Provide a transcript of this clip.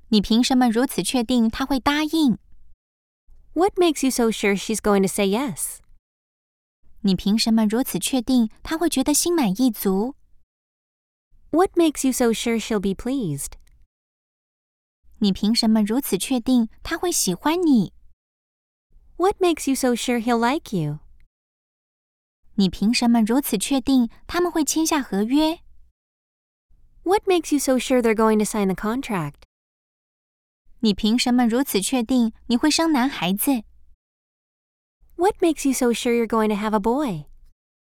你凭什么如此确定他会答应？ What makes you so sure she's going to say yes? 你凭什么如此确定他会觉得心满意足？ What makes you so sure she'll be pleased? 你凭什么如此确定他会喜欢你？ What makes you so sure he'll like you? 你凭什么如此确定他们会签下合约？ What makes you so sure they're going to sign the contract? 你凭什么如此确定你会生男孩子？ What makes you so sure you're going to have a boy?